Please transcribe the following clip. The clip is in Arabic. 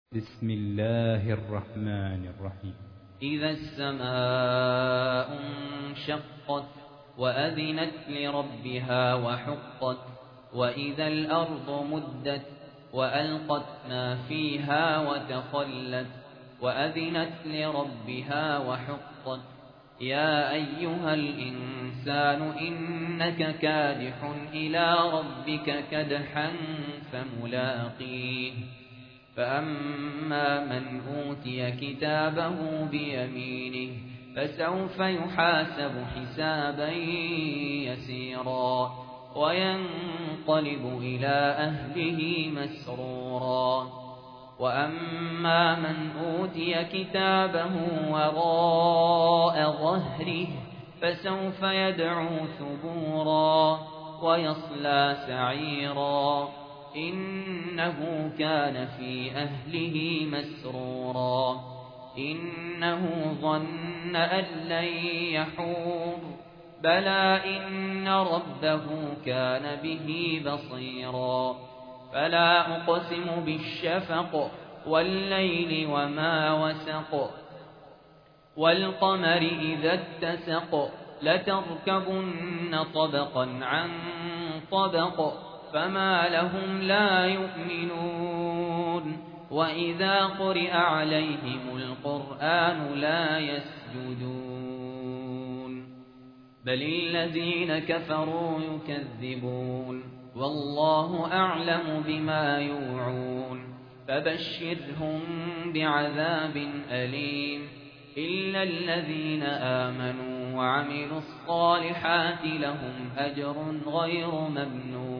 بسم الله الرحمن الرحيم. إذا السماء انشقت وأذنت لربها وحقت وإذا الأرض مدت وألقت ما فيها وتخلت وأذنت لربها وحقت يا أيها الإنسان إنك كادح إلى ربك كدحا فملاقيه فأما من أوتي كتابه بيمينه فسوف يحاسب حسابا يسيرا وينقلب إلى أهله مسرورا وأما من أوتي كتابه وراء ظهره فسوف يدعو ثبورا ويصلى سعيرا إنه كان في أهله مسرورا إنه ظن أن لن يحور بلى إن ربه كان به بصيرا فلا أقسم بالشفق والليل وما وسق والقمر إذا اتسق لتركبن طبقا عن طبق فما لهم لا يؤمنون وإذا قرئ عليهم القرآن لا يسجدون بل الذين كفروا يكذبون والله أعلم بما يوعون فبشرهم بعذاب أليم إلا الذين آمنوا وعملوا الصالحات لهم أجر غير ممنون